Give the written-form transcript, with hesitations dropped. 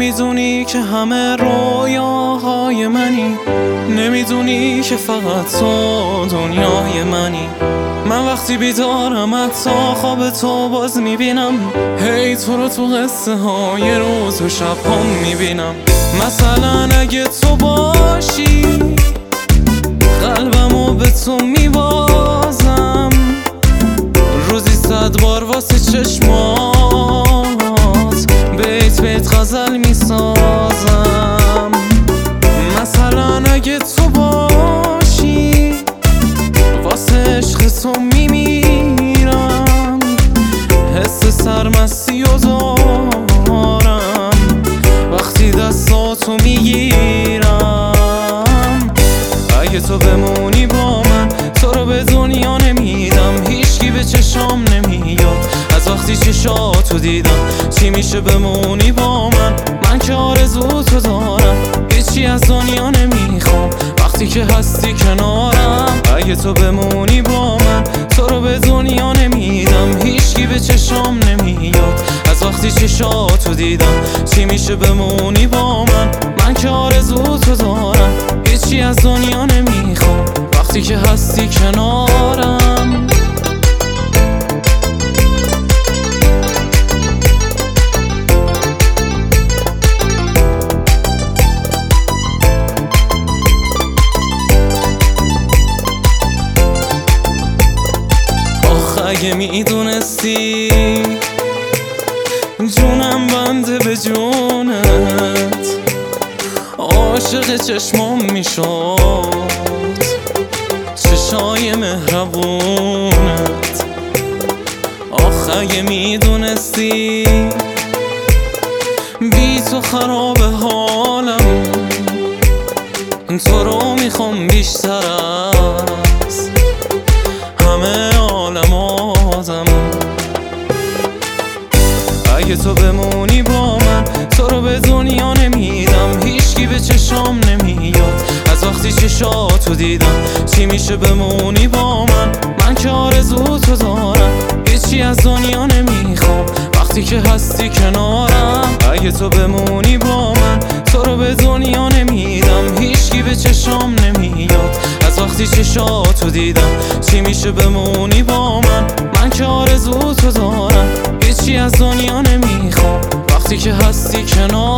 نمیدونی که همه رویاهای منی، نمیدونی که فقط تو دنیای منی. من وقتی بیدارم حتی خواب تو باز میبینم، هی تو رو تو قصه های روز و شب هم میبینم. مثلا اگه تو باشی قلبمو به تو میبازم، روزی 100 بار واسه چشمات بیت بیت غزل میسازم. مثلا اگه تو باشی واسه عشق تو میمیرم، حس سرمستی و دارم وقتی دستاتو میگیرم. اگه تو بمونی با من تو رو به دنیا نمیدم، هیچکی به چشام نمیاد از وقتی چشاتو دیدم. چی میشه بمونی با من که آرزوتو دارم، هیچی از دنیا نمیخوام وقتی که هستی کنارم. اگه تو بمونی با من تو رو به دنیا نمیدم، هیچکی به چشام نمیاد از وقتی چشاتو دیدم. چی میشه بمونی با من که آرزوتو دارم، هیچی از دنیا نمیخوام وقتی که هستی کنارم. اگه میدونستی جونم بنده به جونت، عاشق چشمام میشد چشای مهربونت. اگه میدونستی بی تو خراب حالم، تو رو میخوام بیشتر از همه عالم آدم. اگه تو بمونی با من تو رو به دنیا نمیدم، هیچکی به چشام نمیاد از وقتی چشاتو دیدم. چی میشه بمونی با من که آرزوتو دارم، هیچی از دنیا نمیخوام وقتی که هستی کنارم. اگه تو بمونی با من تو رو به دنیا نمیدم، هیچکی به چشام نمیاد از وقتی چشاتو دیدم. چی میشه بمونی با من که آرزوتو دارم، هیچی از دنیا نمیخوام وقتی که هستی کنارم.